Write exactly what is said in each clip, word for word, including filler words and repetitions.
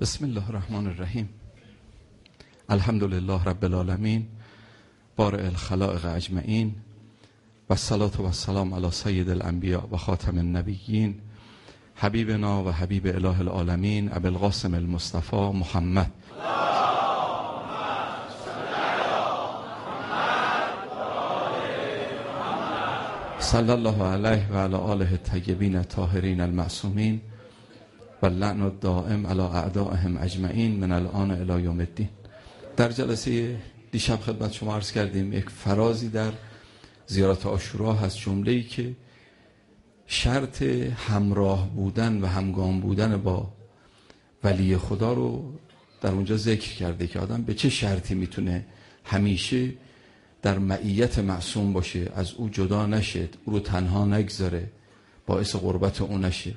بسم الله الرحمن الرحیم. الحمد لله رب العالمین بارئ الخلائق اجمعین و الصلاة و السلام علی سید الانبیاء و خاتم النبیین حبیبنا و حبیب اله العالمین ابی القاسم المصطفى محمد صلی الله علیه و علی آله الطیبین الطاهرین المعصومین و اللعن الدائم علی اعدائهم اجمعین من الان الی یوم الدین. در جلسه دیشب خدمت شما عرض کردیم یک فرازی در زیارت عاشورا هست، جمله‌ای که شرط همراه بودن و همگام بودن با ولی خدا رو در اونجا ذکر کرده که آدم به چه شرطی میتونه همیشه در معیت معصوم باشه، از او جدا نشه، او رو تنها نگذاره، باعث قربت او نشه.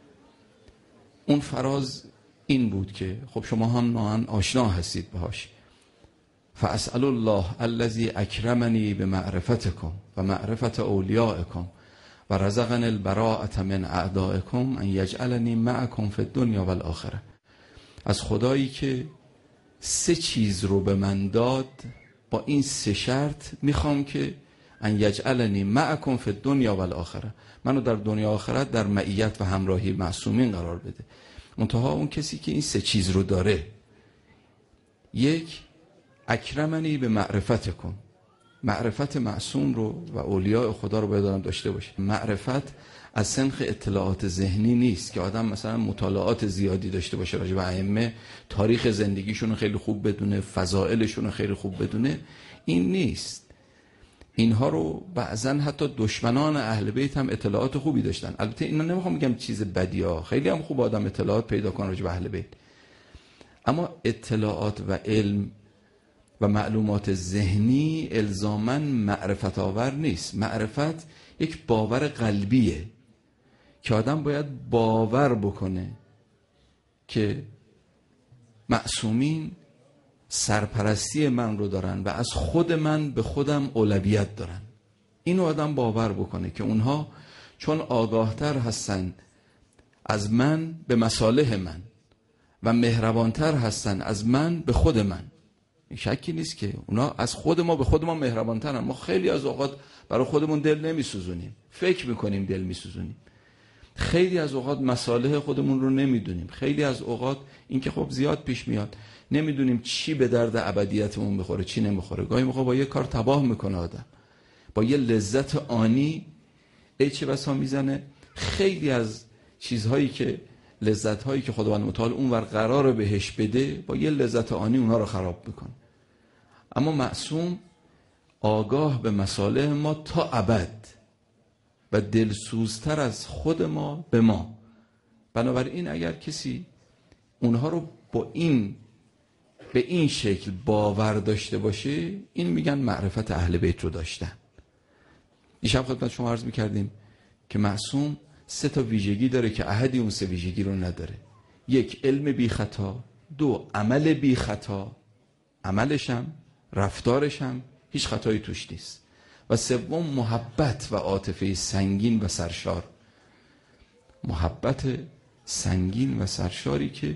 اون فراز این بود که خب شما هم نوعا آشنا هستید باهاش. فاسأل الله الذی اکرمنی بمعرفتکم و معرفت اولیائکم و رزقنی البراءة من اعدائکم ان یجعلنی معکم فی الدنیا و الاخره. از خدایی که سه چیز رو به من داد، با این سه شرط میخوام که ان یجعلنی معکم فی الدنیا و الاخره، منو در دنیا و آخرت در معیت و همراهی معصومین قرار بده. منتها اون کسی که این سه چیز رو داره، یک، اکرمنی به معرفتکم، معرفت معصوم رو و اولیاء خدا رو باید آدم داشته باشه. معرفت از سنخ اطلاعات ذهنی نیست که آدم مثلا مطالعات زیادی داشته باشه راجع به ائمه، تاریخ زندگیشون رو خیلی خوب بدونه، فضائلشون رو خیلی خوب بدونه. این نیست. اینها رو بعضن حتی دشمنان اهل بیت هم اطلاعات خوبی داشتن. البته اینا نمیخوام بگم چیز بدی ها، خیلی هم خوب آدم اطلاعات پیدا کنه راجع به اهل بیت، اما اطلاعات و علم و معلومات ذهنی الزاماً معرفت آور نیست. معرفت یک باور قلبیه که آدم باید باور بکنه که معصومین سرپرستی من رو دارن و از خود من به خودم اولویت دارن. اینو آدم باور بکنه که اونها چون آگاهتر هستن از من به مصالح من و مهربانتر هستن از من به خود من. شکی نیست که اونا از خود ما به خود ما مهربانترن. ما خیلی از اوقات برای خودمون دل نمیسوزونیم، فکر میکنیم دل میسوزونیم. خیلی از اوقات مصالح خودمون رو نمیدونیم. خیلی از اوقات این که خب زیاد پیش میاد، نمیدونیم چی به درد ابدیتمون بخوره چی نمیخوره. گاهی موقع با یه کار تباه میکنه آدم، با یه لذت آنی ای چه بسا میزنه خیلی از چیزهایی که لذت‌هایی که خداوند متعال اونور قراره بهش بده، با یه لذت آنی اونها رو خراب میکنه. اما معصوم آگاه به مصالح ما تا ابد و دلسوزتر از خود ما به ما. بنابراین اگر کسی اونها رو با این به این شکل باور داشته باشه، این میگن معرفت اهل بیت رو داشتن. دیشب خدمت شما عرض میکردیم که معصوم سه تا ویژگی داره که احدی اون سه ویژگی رو نداره. یک، علم بی خطا. دو، عمل بی خطا، عملشم رفتارشم هیچ خطایی توش نیست. و سوم، محبت و عاطفه سنگین و سرشار. محبت سنگین و سرشاری که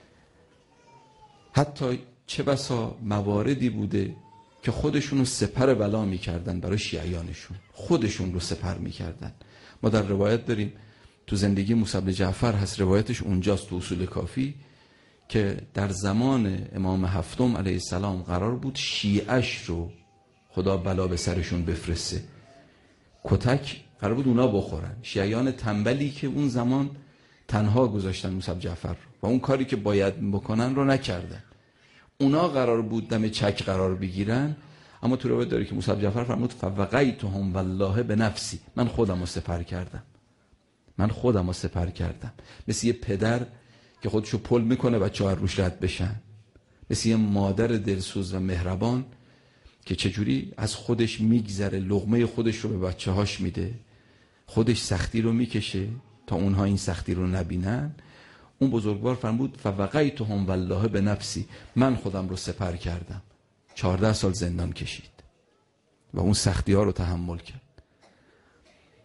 حتی چه بسا مواردی بوده که خودشون رو سپر بلا میکردن برای شیعیانشون، خودشون رو سپر میکردن. ما در روایت داریم تو زندگی موسی بن جعفر هست، روایتش اونجاست تو اصول کافی، که در زمان امام هفتم علیه السلام قرار بود شیعش رو خدا بلا به سرشون بفرسته، کتک قرار بود اونا بخورن. شیعیان تنبلی که اون زمان تنها گذاشتن موسی بن جعفر رو و اون کاری که باید بکنن رو نکردن. اونا قرار بود دم چک قرار بگیرن، اما تو روایت داره که موسی بن جعفر فرمود فوقیتهم والله بنفسی، من خودم رو سپر کردم، من خودم رو سپر کردم. مثل یه پدر که خودشو پل میکنه بچه‌ها روش رد بشن، مثل یه مادر دلسوز و مهربان که چجوری از خودش میگذره، لقمه خودش رو به بچه‌هاش میده، خودش سختی رو میکشه تا اونها این سختی رو نبینن. اون بزرگوار فرمود فوقیتهم والله بنفسی، من خودم رو سپر کردم. چهارده سال زندان کشید و اون سختی ها رو تحمل کرد.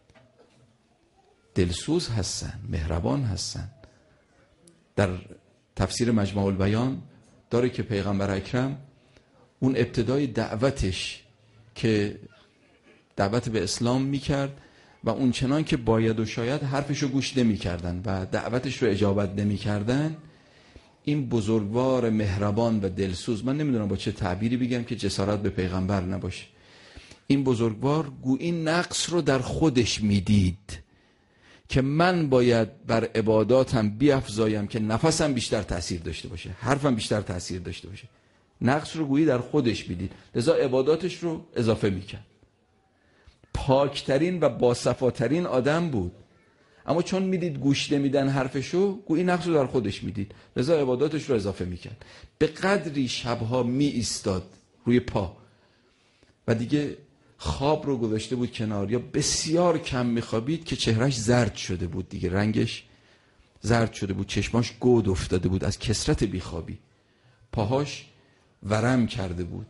دلسوز هستن، مهربان هستن. در تفسیر مجموع البیان داره که پیغمبر اکرم اون ابتدای دعوتش که دعوت به اسلام میکرد و اون چنان که باید و شاید حرفش رو گوش نمی کردن و دعوتش رو اجابت نمی کردن، این بزرگوار مهربان و دلسوز، من نمیدونم با چه تعبیری بگم که جسارت به پیغمبر نباشه، این بزرگوار گویی نقص رو در خودش میدید که من باید بر عباداتم بیفزایم که نفسم بیشتر تأثیر داشته باشه، حرفم بیشتر تأثیر داشته باشه. نقص رو گویی در خودش میدید، لذا عباداتش رو اضافه میکرد. پاکترین و باصفاترین آدم بود، اما چون میدید گوش نمیدن حرفشو، گویی نقص رو در خودش میدید، لذا عباداتش رو اضافه میکرد. به قدری شبها می ایستاد روی پا و دیگه خواب رو گذاشته بود کنار یا بسیار کم میخوابید که چهرش زرد شده بود، دیگه رنگش زرد شده بود، چشماش گود افتاده بود از کثرت بیخوابی، پاهاش ورم کرده بود.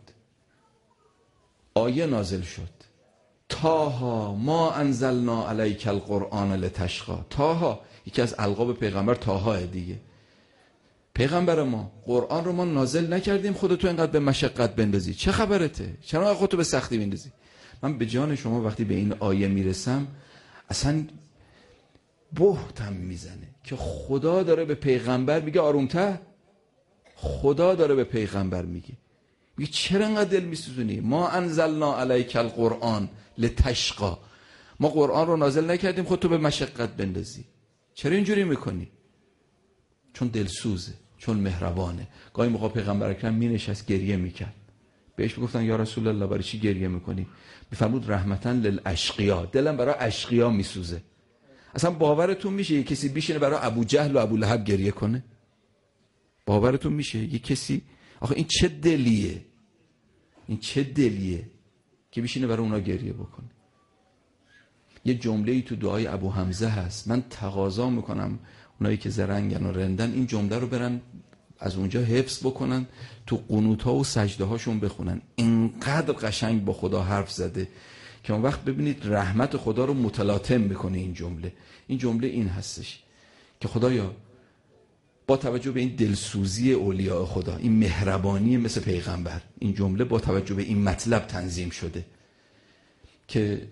آیه نازل شد: طاها ما انزلنا علیک القرآن لتشقی. طاها یکی از القاب پیغمبر طاها دیگه. پیغمبر ما، قرآن رو ما نازل نکردیم خودتو اینقدر به مشقت بندازی، چه خبرته؟ چرا خودتو به سختی بندازی؟ من به جان شما وقتی به این آیه میرسم اصلا بهتم میزنه که خدا داره به پیغمبر میگه آرومتر. خدا داره به پیغمبر میگه میگه چرا انقدر دل میسوزونی؟ ما انزلنا علیک القرآن لتشقی. ما قرآن رو نازل نکردیم خودتو به مشقت بندازی. چرا اینجوری میکنی؟ چون دلسوزه، چون مهربانه. گاهی موقع پیغمبر اکرم مینشست گریه میکرد، بهش میگفتن یا رسول الله برای چی گریه میکنی؟ میفرمود رحمتاً للاشقیا، دلم برای اشقیا میسوزه. اصلا باورتون میشه یه کسی بشینه برای ابو جهل و ابو لهب گریه کنه؟ باورتون میشه یه کسی؟ آخه این چه دلیه، این چه دلیه که بشینه برای اونا گریه بکنه؟ یه جمله‌ای تو دعای ابو حمزه هست، من تقاضا میکنم اونایی که زرنگن و رندن این جمله رو برن از اونجا حفظ بکنن، تو قنوت ها و سجده هاشون بخونن. اینقدر قشنگ با خدا حرف زده که اون وقت ببینید رحمت خدا رو متلاطم میکنه این جمله. این جمله این هستش که خدایا با توجه به این دلسوزی اولیاء خدا، این مهربانی مثل پیغمبر، این جمله با توجه به این مطلب تنظیم شده که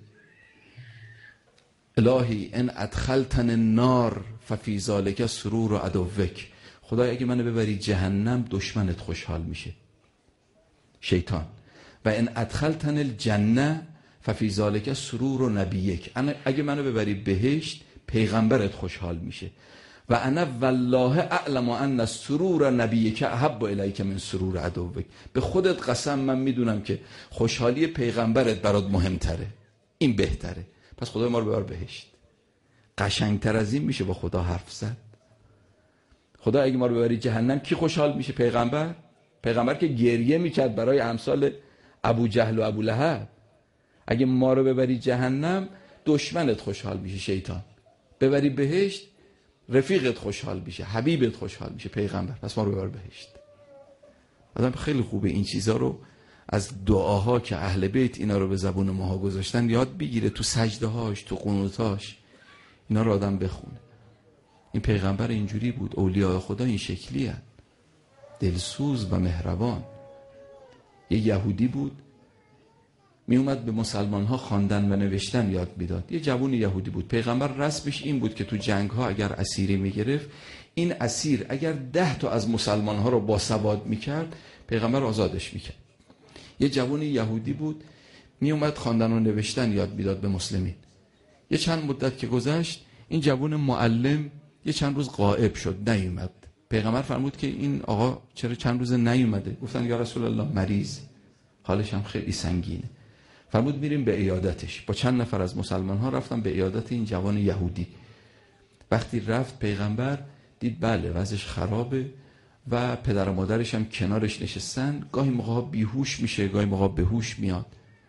الهی ان ادخلتن النار ففی ذلک سرور عدوک. خدای اگه منو ببری جهنم دشمنت خوشحال میشه، شیطان. و ان ادخلتن الجنه ففی ذلک سرور نبیک. اگه منو ببری بهشت پیغمبرت خوشحال میشه. و انا والله اعلم ان سرور نبیک احب الیک من سرور عدوک. به خودت قسم من میدونم که خوشحالی پیغمبرت برات مهمتره، این بهتره. پس خدای ما رو ببر بهشت. قشنگتر از این میشه با خدا حرف زد؟ خدا اگه ما رو ببری جهنم کی خوشحال میشه؟ پیغمبر. پیغمبر که گریه میکرد برای امثال ابو جهل و ابو لهب. اگه ما رو ببری جهنم دشمنت خوشحال میشه، شیطان. ببری بهشت رفیقت خوشحال میشه، حبیبت خوشحال میشه، پیغمبر. پس ما رو ببر بهشت. آدم خیلی خوبه این چیزا رو از دعاها که اهل بیت اینا رو به زبون ماها گذاشتن یاد بگیره، تو سجده هاش، تو قنوتاش اینا رو آدم بخونه. این پیغمبر اینجوری بود، اولیاء خدا این شکلی هست، دلسوز و مهربان. یه یهودی بود می اومد به مسلمان ها خواندن و نوشتن یاد میداد. یه جوون یهودی بود. پیغمبر رسمش این بود که تو جنگ ها اگر اسیری میگرفت، این اسیر اگر ده تا از مسلمان ها رو باسواد میکرد، پیغمبر آزادش میکرد. یه جوون یهودی بود می اومد خواندن و نوشتن یاد میداد به مسلمین. یه چند مدت که گذشت این جوون معلم یه چند روز غائب شد، نیومد. پیغمبر فرمود که این آقا چرا چند روز نیومده؟ گفتن یا رسول الله مریض، حالش هم خیلی سنگینه. فرمود میریم به عیادتش. با چند نفر از مسلمان ها رفتن به عیادت این جوان یهودی. وقتی رفت پیغمبر دید بله وضعش خرابه و پدر و مادرش هم کنارش نشستن. گاهی موقع بیهوش میشه، گاهی موقع بهوش میاد.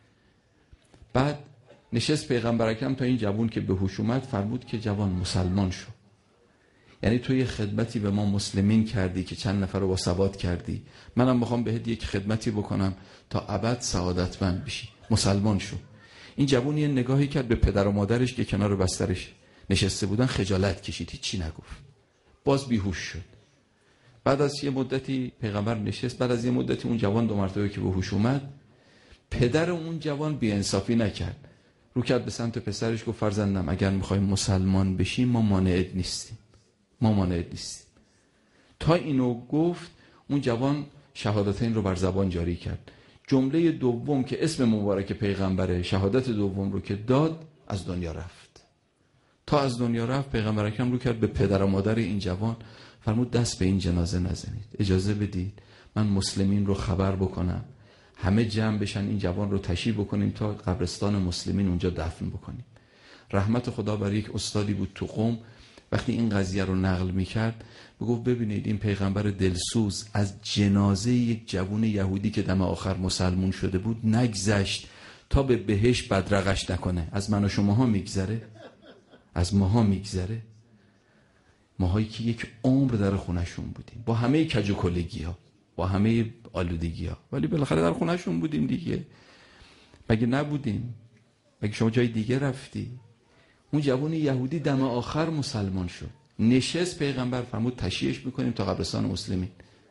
بعد نشست پیغمبر اکرم تا این جوان که بهوش اومد، فرمود که جوان مسلمان شو. یعنی تو یه خدمتی به ما مسلمین کردی که چند نفر رو با ثبات کردی، منم میخوام بهت یک خدمتی بکنم تا ابد سعادتمند بشی، مسلمان شو. این جوان یه نگاهی کرد به پدر و مادرش که کنار بسترش نشسته بودن، خجالت کشید، هیچی نگفت، باز بیهوش شد. بعد از یه مدتی پیغمبر نشست، بعد از یه مدتی اون جوان دو مرتبه که به هوش اومد، پدر اون جوان بی‌انصافی نکرد، رو کرد به سمت پسرش گفت فرزندم اگر میخوایم مسلمان بشیم ما مانعت نیستیم، ما مانعت نیستیم. تا اینو گفت اون جوان شهادتین رو بر زبان جاری کرد. جمله دوم که اسم مبارک پیغمبره، شهادت دوم رو که داد، از دنیا رفت. تا از دنیا رفت پیغمبر اکرم رو کرد به پدر و مادر این جوان، فرمود دست به این جنازه نزنید، اجازه بدید من مسلمین رو خبر بکنم، همه جمع بشن این جوان رو تشییع بکنیم تا قبرستان مسلمین اونجا دفن بکنیم. رحمت خدا بر یک استادی بود تو قم، وقتی این قضیه رو نقل میکرد بگفت ببینید این پیغمبر دلسوز از جنازه یک جوان یهودی که دم آخر مسلمون شده بود نگذشت تا به بهشت بدرقش نکنه. از من و شماها میگذره؟ از ماها میگذره؟ ماهایی که یک عمر در خونشون بودیم با همه کج و کلگی ها، با همه آلودگی ها، ولی بالاخره در خونشون بودیم دیگه. مگه نبودیم؟ مگه شما جای دیگه رفتی؟ اون جوان یهودی دم آخر مسلمان شد، نشست، پیغمبر فرمود تشییعش میکنیم تا قبرستان مسلمین.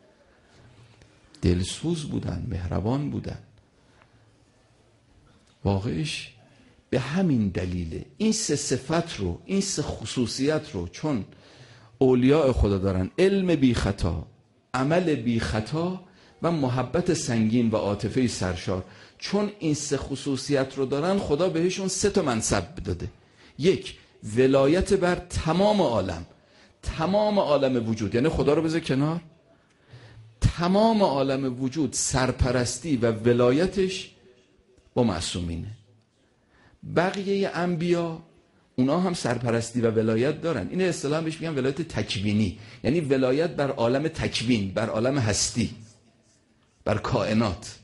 دلسوز بودن، مهربان بودن. واقعش به همین دلیله این سه صفت رو، این سه خصوصیت رو چون اولیاء خدا دارن، علم بی خطا، عمل بی خطا و محبت سنگین و عاطفه سرشار، چون این سه خصوصیت رو دارن خدا بهشون سه تا منصب داده. یک، ولایت بر تمام عالم، تمام عالم وجود، یعنی خدا رو بذار کنار، تمام عالم وجود سرپرستی و ولایتش با معصومینه. بقیه انبیا اونا هم سرپرستی و ولایت دارن، این اصطلاحاً بهش میگن ولایت تکوینی، یعنی ولایت بر عالم تکوین، بر عالم هستی، بر کائنات.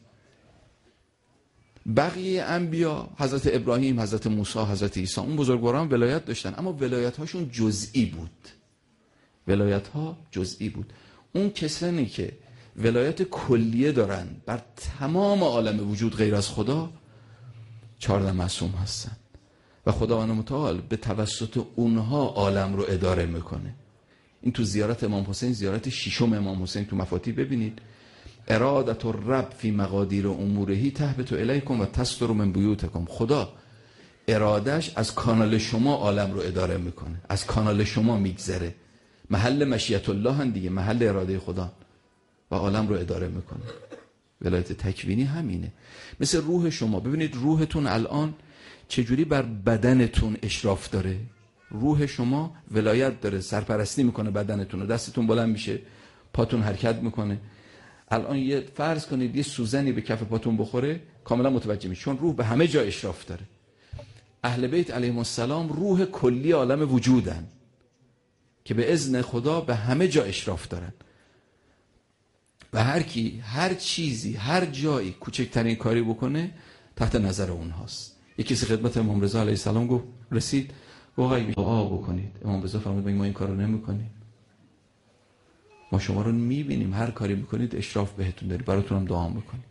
بقیه انبیا، حضرت ابراهیم، حضرت موسی، حضرت عیسی، اون بزرگواران ولایت داشتن، اما ولایت هاشون جزئی بود، ولایت ها جزئی بود. اون کسانی که ولایت کلیه دارن بر تمام عالم وجود غیر از خدا، چهارده معصوم هستن و خداوند متعال به توسط اونها عالم رو اداره میکنه. این تو زیارت امام حسین، زیارت ششم امام حسین تو مفاتیح ببینید، ارادت الرب فی مقادیر امورهی تهبط الیکم و تستر من بیوتکم. خدا ارادش از کانال شما عالم رو اداره میکنه، از کانال شما میگذره، محل مشیت الله هم دیگه، محل اراده خدا و عالم رو اداره میکنه. ولایت تکوینی همینه. مثل روح شما، ببینید روحتون الان چجوری بر بدنتون اشراف داره. روح شما ولایت داره، سرپرستی میکنه بدنتون، دستتون بلند میشه، پاتون حرکت میکنه. الان یه فرض کنید یه سوزنی به کف پاتون بخوره، کاملا متوجه میشید، چون روح به همه جا اشراف داره. اهل بیت علیهم السلام روح کلی عالم وجودن که به اذن خدا به همه جا اشراف دارن و هر کی هر چیزی هر جایی کوچکترین کاری بکنه تحت نظر اونهاست. یکی کسی خدمت امام رضا علیه السلام گفت، رسید آقای دعا بکنید، امام رضا فرمود ما این کارو نمی‌کنیم، ما شما رو میبینیم هر کاری میکنید اشراف بهتون داریم، براتون هم دعا میکنیم.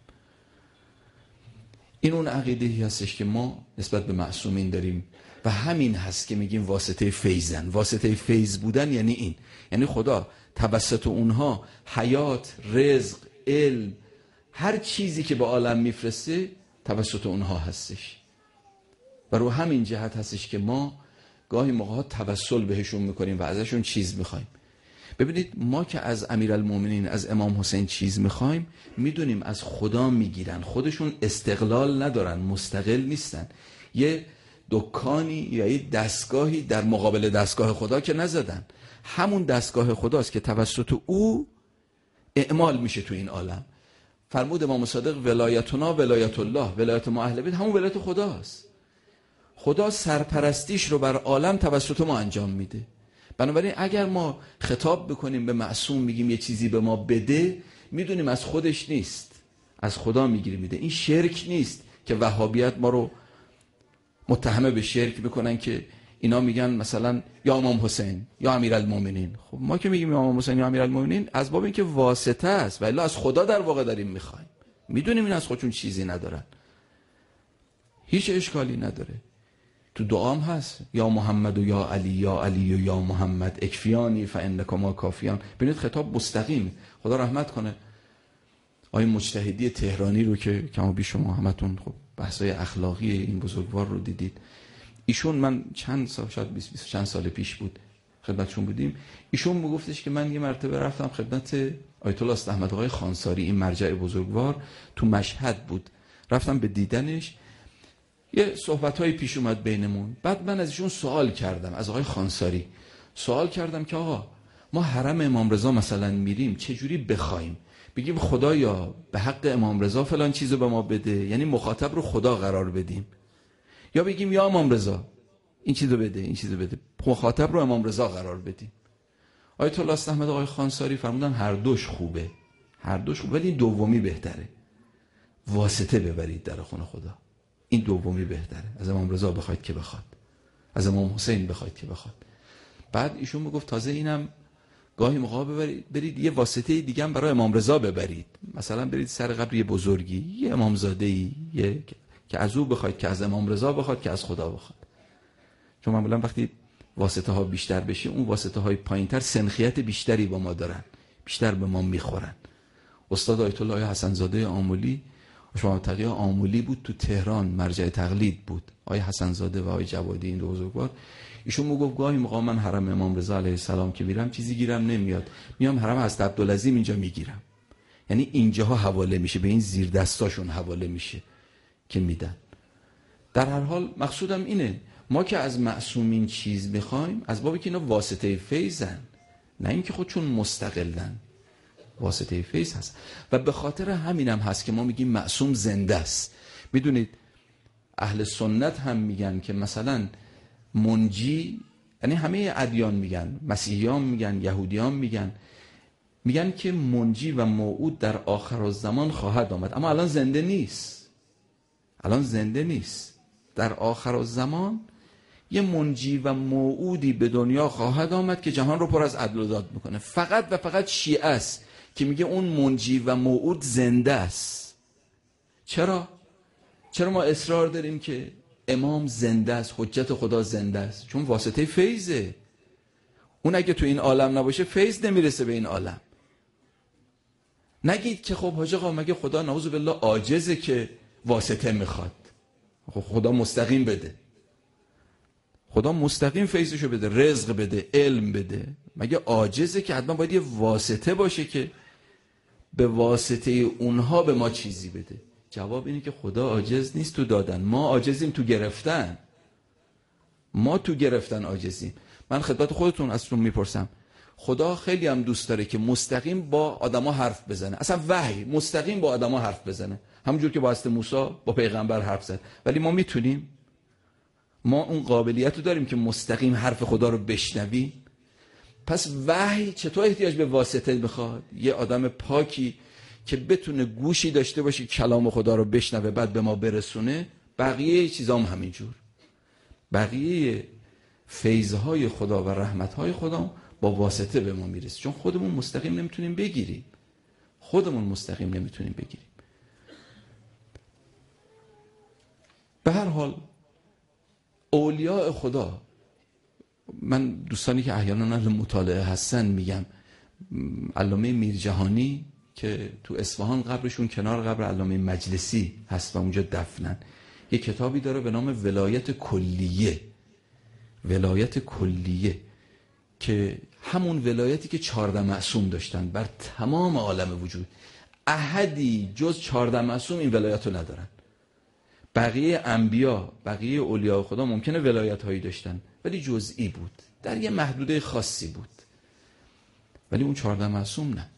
این اون عقیده‌ای هستش که ما نسبت به معصومین داریم و همین هست که میگیم واسطه فیضن. واسطه فیض بودن یعنی این، یعنی خدا توسط اونها حیات، رزق، علم، هر چیزی که به عالم میفرسته توسط اونها هستش و رو همین جهت هستش که ما گاهی موقع توسل بهشون میکنیم و ازشون چیز میخوایم. ببینید ما که از امیرالمومنین، از امام حسین چیز میخوایم، میدونیم از خدا میگیرن، خودشون استقلال ندارن، مستقل نیستن، یه دکانی یا یه دستگاهی در مقابل دستگاه خدا که نزدن، همون دستگاه خداست که توسط او اعمال میشه تو این عالم. فرمود امام صادق ولایتنا ولایت الله، ولایت ما اهل بیت همون ولایت خداست. خدا سرپرستیش رو بر عالم توسط ما انجام میده. بنابراین اگر ما خطاب بکنیم به معصوم، میگیم یه چیزی به ما بده، میدونیم از خودش نیست، از خدا میگیری میده. این شرک نیست که وهابیت ما رو متهمه به شرک بکنن که اینا میگن مثلا یا امام حسین یا امیرالمومنین. خب ما که میگیم یا امام حسین یا امیرالمومنین از باب اینکه واسطه است، ولی از خدا در واقع داریم میخوایم. میدونیم این از خودشون چیزی ندارن، هیچ اشکالی نداره. تو دعام هست یا محمد و یا علی یا علی و یا محمد اکفیانی فانکما کافیان. ببینید خطاب مستقیم. خدا رحمت کنه آقای مجتهدی تهرانی رو که کما بیش شما همتون خب بحث‌های اخلاقی این بزرگوار رو دیدید. ایشون من چند سال شاید بیست بیست چند سال پیش بود خدمتشون بودیم، ایشون میگفتش که من یه مرتبه رفتم خدمت آیت الله است احمد آقای خانساری، این مرجع بزرگوار تو مشهد بود، رفتم به دیدنش، یه صحبت‌های پیش اومد بینمون. بعد من از ایشون سوال کردم، از آقای خانساری سوال کردم که آقا ما حرم امام رضا مثلا میریم چه جوری بخوایم بگیم خدایا به حق امام رضا فلان چیزو به ما بده، یعنی مخاطب رو خدا قرار بدیم، یا بگیم یا امام رضا این چیزو بده این چیزو بده، مخاطب رو امام رضا قرار بدیم. آیت الله است احمد آقای خانساری فرمودن هر دوش خوبه، هر دوش خوبه، ولی این دومی بهتره، واسطه ببرید در خونه خدا، این دومی بهتره. از امام رضا بخواید که بخواد، از امام حسین بخواید که بخواد. بعد ایشون میگفت تازه اینم گاهی موقع ببرید برید یه واسطه دیگه هم برای امام رضا ببرید، مثلا برید سر قبر یه بزرگی، یه امامزاده‌ای، یه که از او بخواید که از امام رضا بخواد که از خدا بخواد. چون معمولا وقتی واسطه ها بیشتر بشه اون واسطه های پایینتر سنخیت بیشتری با ما دارن، بیشتر به ما میخورن. استاد آیت الله حسن زاده آملی، شما تقی آملی بود تو تهران، مرجع تقلید بود، آقای حسن زاده و آقای جوادی این دو بزرگوار. ایشون میگفت گاهی موقع من حرم امام رضا علیه السلام که میرم چیزی گیرم نمیاد، میام حرم حضرت عبدالعظیم اینجا میگیرم، یعنی اینجاها حواله میشه، به این زیر دستاشون حواله میشه که میدن. در هر حال مقصودم اینه ما که از معصومین چیز میخوایم از بابی که اینا واسطه فیضن، نه اینکه خودشون مستقلن، واسطه فیض هست. و به خاطر همینم هست که ما میگیم معصوم زنده است. میدونید اهل سنت هم میگن که مثلا منجی، یعنی همه ادیان میگن، مسیحیان میگن، یهودیان میگن، میگن که منجی و موعود در آخر الزمان خواهد آمد، اما الان زنده نیست، الان زنده نیست. در آخر الزمان یه منجی و موعودی به دنیا خواهد آمد که جهان رو پر از عدل و داد میکنه. فقط و فقط شیعه است که میگه اون منجی و موعود زنده است. چرا؟ چرا ما اصرار داریم که امام زنده است، حجت خدا زنده است؟ چون واسطه فیضه. اون اگه تو این عالم نباشه فیض نمیرسه به این عالم. نگید که خب حاج آقا مگه خدا نعوذ بالله عاجزه که واسطه میخواد؟ خب خدا مستقیم بده، خدا مستقیم فیضشو بده، رزق بده، علم بده، مگه عاجزه که حتما باید یه واسطه باشه که به واسطه اونها به ما چیزی بده؟ جواب اینه که خدا عاجز نیست تو دادن، ما عاجزیم تو گرفتن، ما تو گرفتن عاجزیم. من خدمت خودتون ازتون میپرسم، خدا خیلی هم دوست داره که مستقیم با آدما حرف بزنه، اصلا وحی مستقیم با آدما حرف بزنه، همونجور که با حضرت موسی با پیغمبر حرف زد. ولی ما میتونیم، ما اون قابلیت رو داریم که مستقیم حرف خدا رو بشنویم؟ پس وحی چطور احتیاج به واسطه میخواد؟ یه آدم پاکی که بتونه گوشی داشته باشه کلام خدا رو بشنوه بعد به ما برسونه. بقیه چیزام همینجور، بقیه فیضهای خدا و رحمتهای خدا با واسطه به ما میرسه، چون خودمون مستقیم نمیتونیم بگیریم، خودمون مستقیم نمیتونیم بگیریم. به هر حال اولیاء خدا، من دوستانی که احیانا اهل مطالعه هستن میگم، علامه میرجهانی که تو اصفهان قبرشون کنار قبر علامه مجلسی هست و اونجا دفنن، یه کتابی داره به نام ولایت کلیه، ولایت کلیه، که همون ولایتی که چهارده معصوم داشتن بر تمام عالم وجود. احدی جز چهارده معصوم این ولایت رو ندارن. بقیه انبیا، بقیه اولیاء خدا ممکنه ولایت هایی داشتن ولی جزئی بود، در یه محدوده خاصی بود، ولی اون چهارده معصوم نه.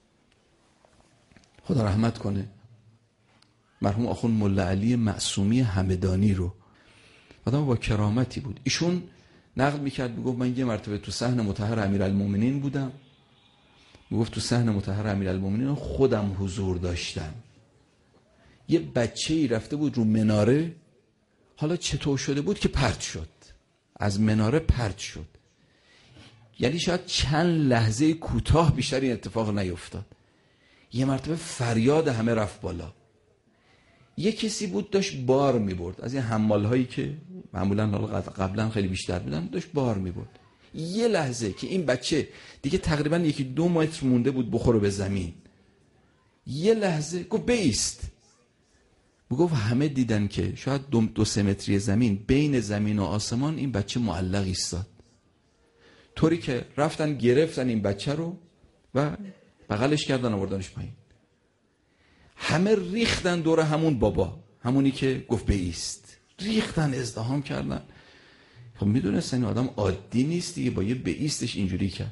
خدا رحمت کنه مرحوم آخوند ملا علی معصومی همدانی رو، آدم با کرامتی بود. ایشون نقل میکرد، میگفت من یه مرتبه تو صحن مطهر امیرالمومنین بودم، میگفت تو صحن مطهر امیرالمومنین خودم حضور داشتم، یه بچه‌ای رفته بود رو مناره، حالا چطور شده بود که پرت شد، از مناره پرت شد، یعنی شاید چند لحظه کوتاه بیشتر این اتفاق نیفتاد، یه مرتبه فریاد همه رفت بالا، یه کسی بود داشت بار میبرد از این حمال هایی که معمولا قبلا خیلی بیشتر بودن، داشت بار میبرد. یه لحظه که این بچه دیگه تقریبا یکی دو متر مونده بود بخوره به زمین، یه لحظه گفت بایست. گفت همه دیدن که شاید دو, دو سه متری زمین، بین زمین و آسمان این بچه معلق ایستاد، طوری که رفتن گرفتن این بچه رو و بغلش کردن آوردنش پایین. همه ریختن دور همون بابا، همونی که گفت بایست، ریختن ازدحام کردن. خب میدونستن این آدم عادی نیست دیگه، با یه بایستش اینجوری کرد.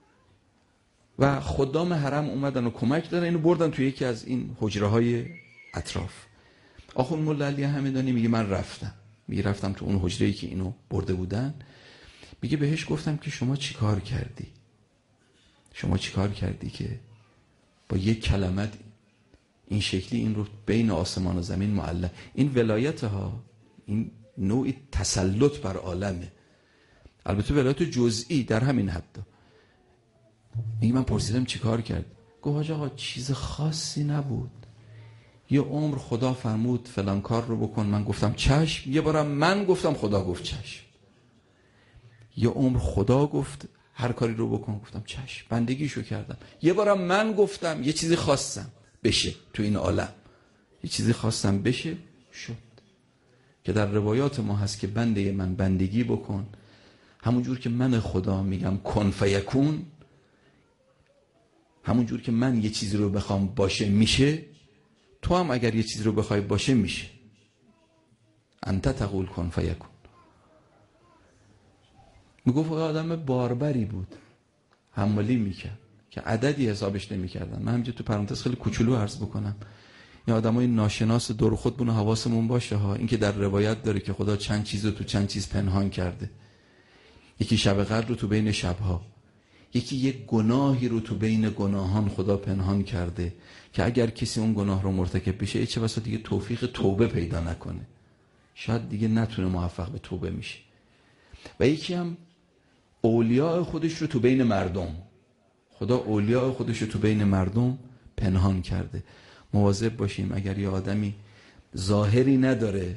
و خدام حرم اومدن و کمک دادن، اینو بردن توی یکی از این حجره های اطراف. آخوند مولا علی همدانی میگه من رفتم، میگه رفتم تو اون حجره‌ای که اینو برده بودن، میگه بهش گفتم که شما چی کار کردی؟ شما چی کار کردی که با یک کلمت این شکلی این رو بین آسمان و زمین معلق؟ این ولایت ها، این نوعی تسلط بر عالمه، البته ولایت جزئی در همین حد. میگه من پرسیدم چی کار کرد؟ گفت حاج آقا چیز خاصی نبود، یه عمر خدا فرمود فلان کار رو بکن، من گفتم چشم. یه بارم من گفتم خدا گفت چشم. یه عمر خدا گفت هر کاری رو بکن، گفتم چشم، بندگیشو کردم. یه بارم من گفتم یه چیزی خواستم بشه تو این عالم، یه چیزی خواستم بشه، شد. که در روایات ما هست که بنده من بندگی بکن، همون جور که من خدا میگم کن فیکون، همون جور که من یه چیزی رو بخوام باشه میشه، تو هم اگر یه چیزی رو بخوای باشه میشه. انت تقول کن فیکون. میگفت آدم باربری بود، حمالی میکرد که عددی حسابش نمیکردن. من همینجا تو پرانتز خیلی کوچولو عرض بکنم، این آدمای ناشناس دور خودمون حواسمون باشه ها. این که در روایت داره که خدا چند چیز رو تو چند چیز پنهان کرده. یکی شب قدر رو تو بین شبها، یکی یک گناهی رو تو بین گناهان خدا پنهان کرده که اگر کسی اون گناه رو مرتکب بشه چه بسا دیگه توفیق توبه پیدا نکنه، شاید دیگه نتونه موفق به توبه میشه. و یکی هم اولیاء خودش رو تو بین مردم، خدا اولیاء خودش رو تو بین مردم پنهان کرده. مواظب باشیم اگر یه آدمی ظاهری نداره،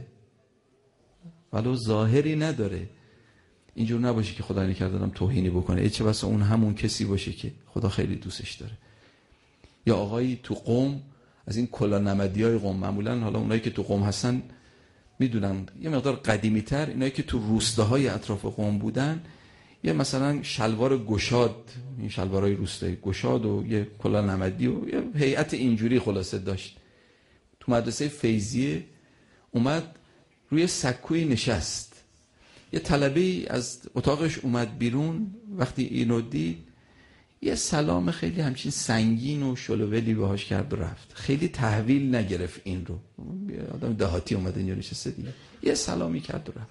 ولو ظاهری نداره، اینجور نباشه که خدا نکردم توهینی بکنه، ای چه بسا اون همون کسی باشه که خدا خیلی دوستش داره. یا آقایی تو قم، از این کلا نمدی های قم، معمولا حالا اونایی که تو قم هستن میدونن، یه مقدار قدیمی تر، اینایی که تو روستاهای اطراف قم بودن، یه مثلا شلوار گشاد، این شلوارهای روستایی گشاد و یه کلا نمدی و یه هیئت اینجوری خلاصه داشت. تو مدرسه فیضیه اومد روی سکوی نشست، یه طلبه‌ای از اتاقش اومد بیرون، وقتی اینو دید یه سلام خیلی همچین سنگین و شلوولی بهاش کرد و رفت. خیلی تحویل نگرفت این رو، آدم دهاتی اومده اینجا نشسته دیگه، یه سلامی کرد و رفت.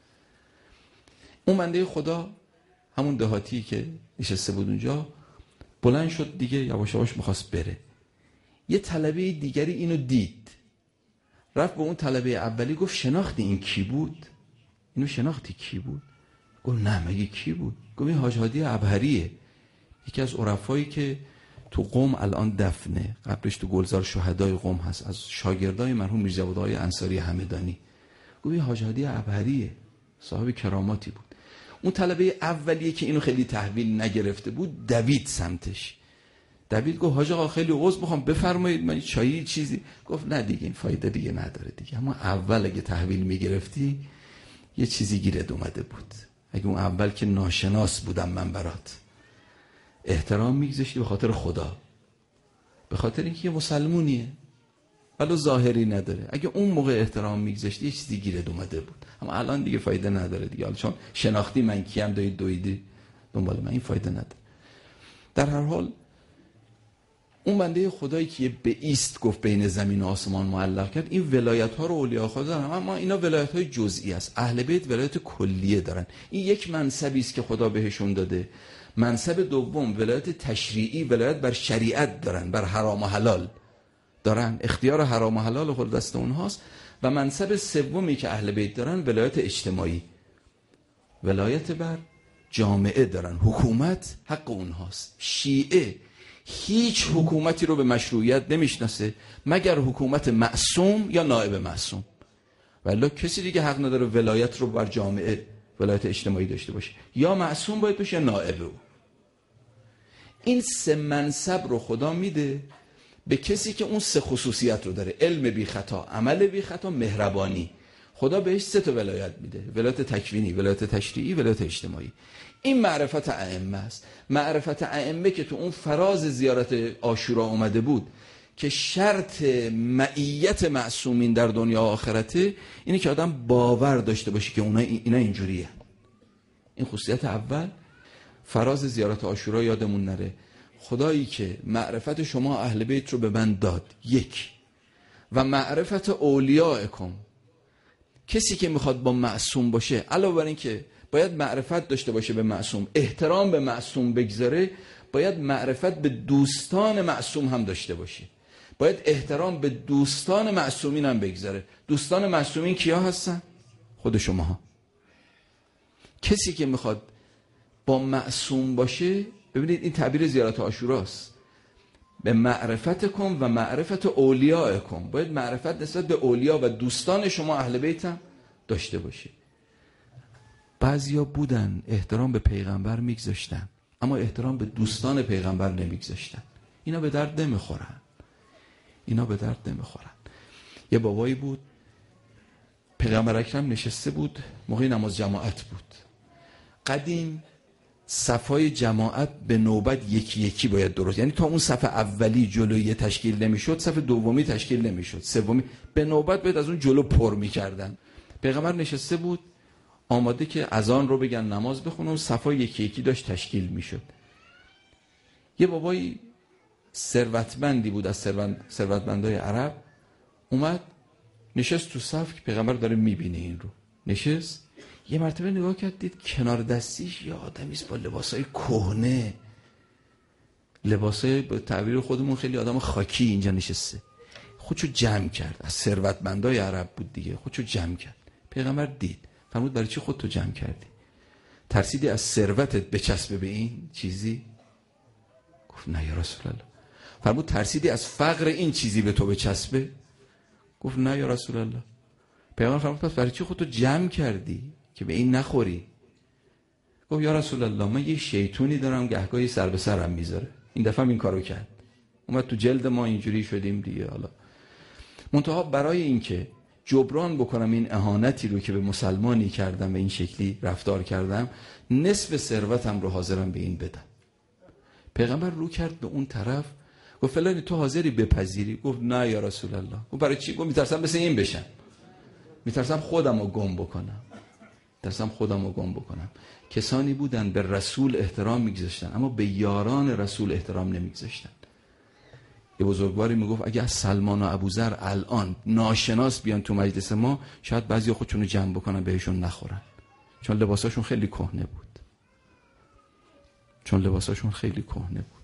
اون بنده خدا همون دهاتی که نشسته بود اونجا بلند شد دیگه، یواش یواش می‌خواست بره. یه طلبه دیگری اینو دید، رفت به اون طلبه اولی گفت شناختی این کی بود؟ اینو شناختی کی بود؟ گفت نه، مگه کی بود؟ گفت این حاج هادی ابهریه، یکی از عرفایی که تو قم الان دفنه، قبلش تو گلزار شهدای قم هست، از شاگردای مرحوم میرجوادآقای انصاری همدانی. گفت این حاج هادی ابهریه، صاحب کراماتی بود. اون طلبه اولیه که اینو خیلی تحویل نگرفته بود دوید سمتش. دوید گفت حاج آقا خیلی عذر میخوام بفرمایید، من چایی چیزی. گفت نه دیگه این فایده دیگه نداره دیگه، اما اول اگه تحویل میگرفتی یه چیزی گیرت اومده بود. اگه اون اول که ناشناس بودم من برات، احترام میگذاشتی به خاطر خدا، به خاطر اینکه یه مسلمونیه ولو ظاهری نداره. اگه اون موقع احترام میگذاشتی یه چیزی گیرت اومده بود، اما الان دیگه فایده نداره دیگه، حالا چون شناختی من کیم دارید دویدی دنبال من، این فایده نداره. در هر حال اون بنده خدایی که به ایست گفت بین زمین و آسمان معلق کرد، این ولایت ها رو اولیاء خدا دارن، اما اینا ولایت های جزئی است. اهل بیت ولایت کلیه دارن. این یک منصبی است که خدا بهشون داده. منصب دوم ولایت تشریعی، ولایت بر شریعت دارن، بر حرام و حلال دارن، اختیار حرام و حلال خود دست اونهاست. و منصب سومی که اهل بیت دارن ولایت اجتماعی، ولایت بر جامعه دارن، حکومت حق اونهاست. شیعه هیچ حکومتی رو به مشروعیت نمیشناسه مگر حکومت معصوم یا نائب معصوم. ولی کسی دیگه حق نداره ولایت رو بر جامعه، ولایت اجتماعی داشته باشه. یا معصوم باید باشه یا نائب او. این سه منصب رو خدا میده به کسی که اون سه خصوصیت رو داره: علم بی خطا، عمل بی خطا، مهربانی. خدا بهش سه تا ولایت میده: ولایت تکوینی، ولایت تشریعی، ولایت اجتماعی. این معرفت ائمه است. معرفت ائمه که تو اون فراز زیارت عاشورا اومده بود که شرط معیت معصومین در دنیا و آخرته اینه که آدم باور داشته باشه که اونا اینا اینجوریه. این خصوصیت اول. فراز زیارت عاشورا یادمون نره خدایی که معرفت شما اهل بیت رو به من داد، یک، و معرفت اولیاءکم، کسی که میخواد با معصوم باشه علاوه بر این که باید معرفت داشته باشه به معصوم، احترام به معصوم بگذاره، باید معرفت به دوستان معصوم هم داشته باشه. باید احترام به دوستان معصومین هم بگذاره. دوستان معصومین کیا هستن؟ خود شماها. کسی که میخواد با معصوم باشه، ببینید این تعبیر زیارت عاشوراست: به معرفت کن و معرفت اولیاء کن. باید معرفت نسبت به اولیا و دوستان شما اهل بیت هم داشته باشه. بعضیا بودن احترام به پیغمبر میگذاشتن اما احترام به دوستان پیغمبر نمیگذاشتن. اینا به درد نمیخورن. اینا به درد نمیخورن. یه بابایی بود، پیغمبر اکرم نشسته بود، موقع نماز جماعت بود. قدیم صفای جماعت به نوبت یکی یکی باید درست، یعنی تا اون صف اولی جلویی تشکیل نمیشد، صف دومی تشکیل نمیشد، سومی به نوبت باید از اون جلو پر میکردن. پیغمبر نشسته بود آماده که اذان رو بگن نماز بخونه و صفای یکی یکی داشت تشکیل میشد. یه بابایی ثروتمندی بود از ثروتمندای عرب اومد نشست تو صف که پیغمبر داره میبینه این رو. نشست یه مرتبه نگاه کرد، دید کنار دستیش یه آدمیست با لباسای کهنه، لباسای به تعبیر خودمون خیلی آدم خاکی اینجا نشسته. خودشو جمع کرد، از ثروتمندای عرب بود دیگه، خودشو جمع کرد. پیغمبر دید، فرمود برای چی خودتو جمع کردی؟ ترسیدی از ثروتت بچسبه به این چیزی؟ گفت نه یا رسول الله. فرمود ترسیدی از فقر این چیزی به تو بچسبه؟ گفت نه یا رسول الله. پیغمبر فرمود پس برای چی خودتو جمع کردی که به این نخوری؟ گفت یا رسول الله من یه شیطونی دارم گهگاهی سر به سرم میذاره. این دفعه هم این کارو کرد، اومد تو جلد ما اینجوری شدیم دیگه. حالا منتها برای این که جبران بکنم این اهانتی رو که به مسلمانی کردم و این شکلی رفتار کردم، نصف ثروتم رو حاضرم به این بدم. پیغمبر رو کرد به اون طرف، گفت فلانی تو حاضری بپذیری؟ گفت نه یا رسول الله. گفت برای چی؟ گفت میترسم مثل این بشم، میترسم خودم رو گم بکنم، میترسم خودم رو گم بکنم. کسانی بودن به رسول احترام میگذاشتن اما به یاران رسول احترام نمیگذاشتن. یه بزرگواری میگفت اگه از سلمان و ابوذر الان ناشناس بیان تو مجلس ما، شاید بعضی خودشونو جمع بکنن بهشون نخورن، چون لباساشون خیلی کهنه بود. چون لباساشون خیلی کهنه بود.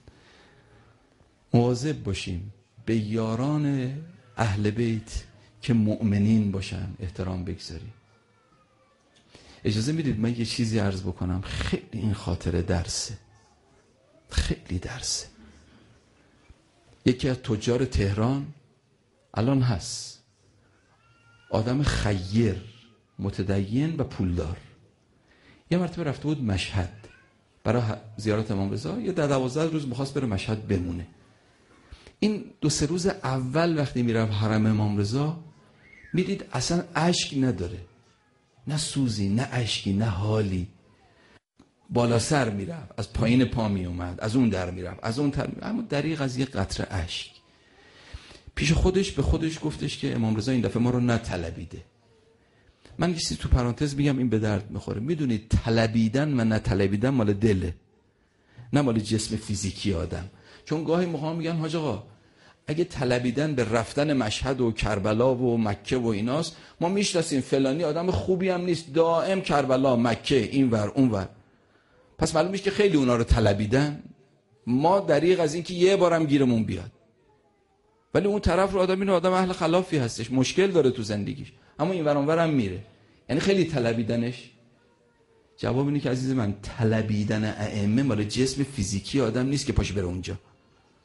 مواظب باشیم به یاران اهل بیت که مؤمنین باشن احترام بگذاریم. اجازه میدید من یه چیزی عرض بکنم؟ خیلی این خاطره درسه، خیلی درسه. یکی از تجار تهران الان هست، آدم خیر، متدین و پولدار. یه مرتبه رفته بود مشهد برای زیارت امام رضا، یه ده دوازده روز می‌خواست بره مشهد بمونه. این دو سه روز اول وقتی میرفت حرم امام رضا میدید اصلا اشک نداره، نه سوزی، نه اشکی، نه حالی. بالا سر میرفت، از پایین پا میومد، از اون در میرفت، از اون تر میرفت، اما دریغ از یک قطره اشک. پیش خودش به خودش گفتش که امام رضا این دفعه ما رو نطلبیده. من یه چیزی تو پرانتز میگم این به درد میخوره. میدونید طلبیدن و نطلبیدن مال دله، نه مال جسم فیزیکی آدم. چون گاهی موقع میگن حاج آقا اگه طلبیدن به رفتن مشهد و کربلا و مکه و ایناست، ما میشناسیم فلانی آدم خوبی هم نیست، دائم کربلا، مکه، اینور اونور، پس معلوم میشه که خیلی اونا رو طلبیدن. ما دریغ از این که یه بارم گیرمون بیاد. ولی اون طرف رو آدم اینو آدم اهل خلافی هستش، مشکل داره تو زندگیش، اما این ور اون ورم میره، یعنی خیلی طلبیدنش. جواب اینه که عزیز من طلبیدن ائمه مال جسم فیزیکی آدم نیست که پاشه بره اونجا.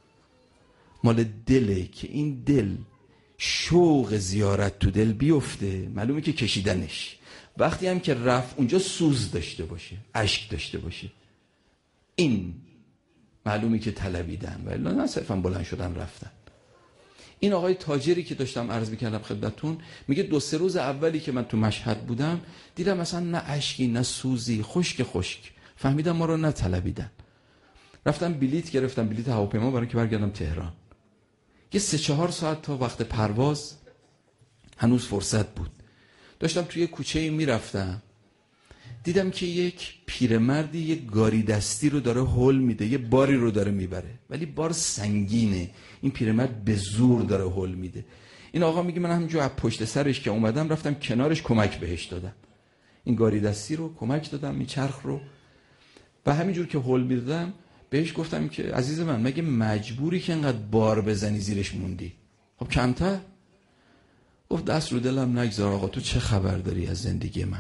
مال دله که این دل شوق زیارت تو دل بیفته، معلومه که کشیدنش. وقتی هم که رفت اونجا سوز داشته باشه، اشک داشته باشه، این معلومه که طلبیدن و الا نه صرفا بلند شدن رفتن. این آقای تاجری که داشتم عرض میکردم خدمتتون میگه دو سه روز اولی که من تو مشهد بودم دیدم مثلا نه اشکی نه سوزی، خشک خشک. فهمیدم ما رو نطلبیدن. رفتم بلیت گرفتم، بلیت هواپیما، برای که برگردم تهران. یه سه چهار ساعت تا وقت پرواز هنوز فرصت بود. داشتم توی کوچه‌ای میرفتم، دیدم که یک پیرمردی یک گاری دستی رو داره هول میده، یه باری رو داره میبره، ولی بار سنگینه. این پیرمرد به زور داره هول میده. این آقا میگه من همینجور از پشت سرش که اومدم رفتم کنارش کمک بهش دادم، این گاری دستی رو کمک دادم، این چرخ رو. و همینجور که هول میدادم بهش گفتم که عزیز من مگه مجبوری که انقدر بار بزنی زیرش موندی؟ خب کمتر. گفت دست رو دلم نگذار آقا، تو چه خبر داری از زندگی من؟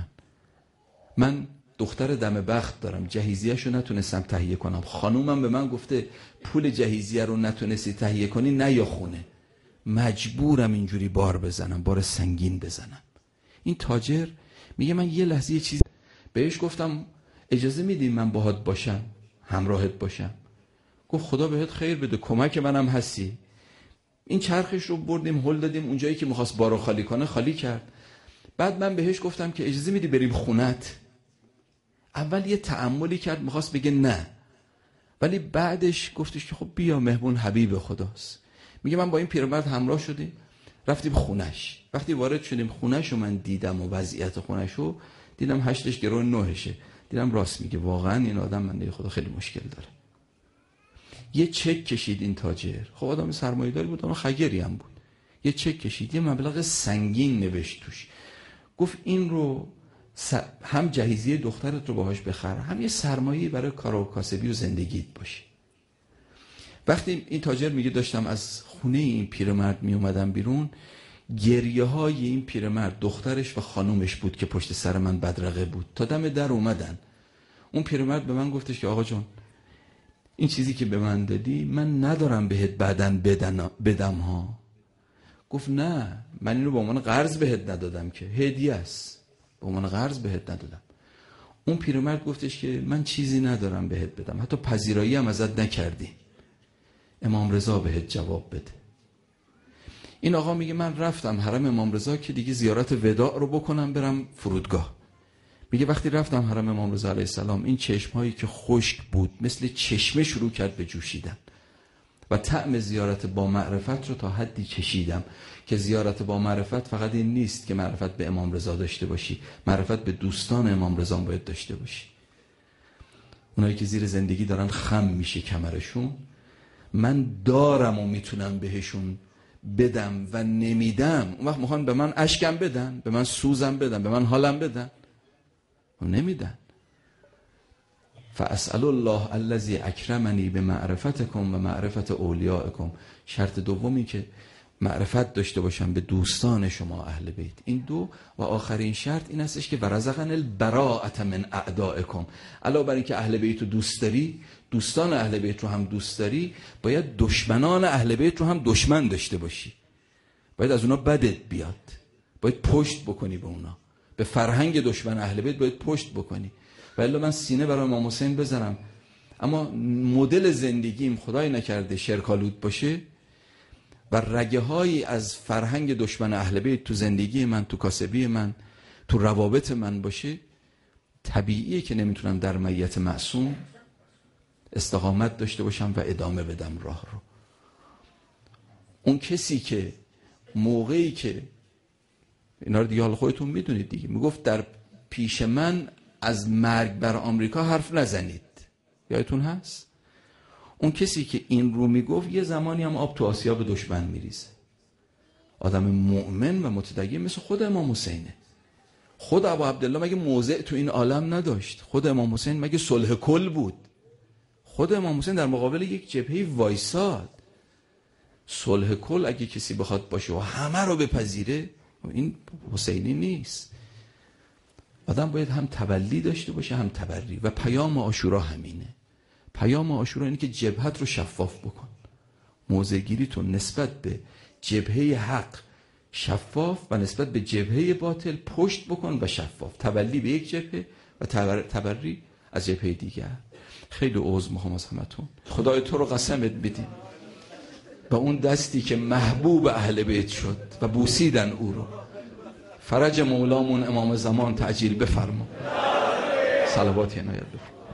من دختر دم بخت دارم، جهیزیه‌شو نتونستم تهیه کنم. خانومم به من گفته پول جهیزیه رو نتونستی تهیه کنی نه یا خونه، مجبورم اینجوری بار بزنم، بار سنگین بزنم. این تاجر میگه من یه لحظه یه چیز بهش گفتم اجازه میدی من باهات باشم، همراهت باشم؟ گفت خدا بهت خیر بده، کمک منم هستی. این چرخش رو بردیم هل دادیم، اونجایی که میخواست بارو خالی کنه خالی کرد. بعد من بهش گفتم که اجازه میدی بریم خونت؟ اول یه تأملی کرد، میخواست بگه نه، ولی بعدش گفتش که خب بیا، مهمون حبیب خداست. میگه من با این پیرمرد همراه شدیم رفتیم خونش. وقتی وارد شدیم خونش و من دیدم و وضعیت خونش رو دیدم، هشتش گرو نهشه. دیدم راست میگه، واقعا این آدم من خدا خیلی مشکل داره. یه چک کشید این تاجر، خب آدم سرمایه‌داری بود اما خگری هم بود. یه چک کشید، یه مبلغ سنگین نوشت توش، گفت این رو هم جهیزیه دخترت رو باهاش بخر، هم یه سرمایه‌ای برای کار و کاسبی و زندگیت باشه. وقتی این تاجر میگه داشتم از خونه این پیرمرد می اومدم بیرون، گریه های این پیرمرد، دخترش و خانومش بود که پشت سر من بدرقه بود. تا دم در اومدن، اون پیرمرد به من گفتش که آقا جان این چیزی که به من دادی من ندارم بهت بعدن بدن بدم ها. گفت نه، من اینو به عنوان قرض بهت ندادم که، هدیه است، به عنوان قرض بهت ندادم. اون پیرمرد گفتش که من چیزی ندارم بهت بدم، حتی پذیرایی هم ازت نکردی، امام رضا بهت جواب بده. این آقا میگه من رفتم حرم امام رضا که دیگه زیارت وداع رو بکنم برم فرودگاه. میگه وقتی رفتم حرم امام رضا علیه السلام، این چشمهایی که خشک بود مثل چشمه شروع کرد به جوشیدن و طعم زیارت با معرفت رو تا حدی چشیدم که زیارت با معرفت فقط این نیست که معرفت به امام رضا داشته باشی، معرفت به دوستان امام رضا باید داشته باشی. اونایی که زیر زندگی دارن خم میشه کمرشون، من دارم و میتونم بهشون بدم و نمیدم. اون وقت میخوان به من اشکم بدن، به من سوزم بدن، به من حالم بدن، و نمیدن. فاسأل الله الذی اکرمنی بمعرفتکم و معرفت اولیاءکم. شرط دومی که معرفت داشته باشم به دوستان شما اهل بیت. این دو. و آخرین شرط این هستش که ورزقن البراءة من اعدائکم. علاوه بر این که اهل بیت رو دوست داری، دوستان اهل بیت رو هم دوست داری، باید دشمنان اهل بیت رو هم دشمن داشته باشی. باید از اونا بدت بیاد، باید پشت بکنی به اونا، به فرهنگ دشمن اهل بیت باید پشت بکنی. ولی من سینه برای امام حسین بزنم، اما مدل زندگیم خدای نکرده شرک‌آلود باشه و رگه هایی از فرهنگ دشمن اهل بیت تو زندگی من، تو کاسبی من، تو روابط من باشه، طبیعیه که نمیتونم در میت معصوم استقامت داشته باشم و ادامه بدم راه رو. اون کسی که موقعی که اینا رو دیگه حال خودتون میدونید دیگه، میگفت در پیش من از مرگ بر آمریکا حرف نزنید، یادتون هست؟ اون کسی که این رو میگفت یه زمانی هم آب تو آسیاب دشمن میریزه. آدم مؤمن و متدین مثل خود امام حسینه. خود ابو عبدالله مگه موضع تو این عالم نداشت؟ خود امام حسین مگه صلح کل بود؟ خود امام حسین در مقابل یک جبهه وایساد. صلح کل اگه کسی بخواد باشه و همه رو بپذیره، این حسینی نیست. آدم باید هم تبلی داشته باشه هم تبری. و پیام عاشورا همینه. پیام عاشورا اینه که جبهت رو شفاف بکن، موضع‌گیریتون نسبت به جبهه حق شفاف و نسبت به جبهه باطل پشت بکن و شفاف. تبلی به یک جبهه و تبری از جبهه دیگر. خیلی عذر میخوام از همتون. خدای تو رو قسمت بدیم به اون دستی که محبوب اهل بیت شد و بوسیدن او رو. فرج مولامون امام زمان تعجیل بفرما. صلوات عنایت بفرما.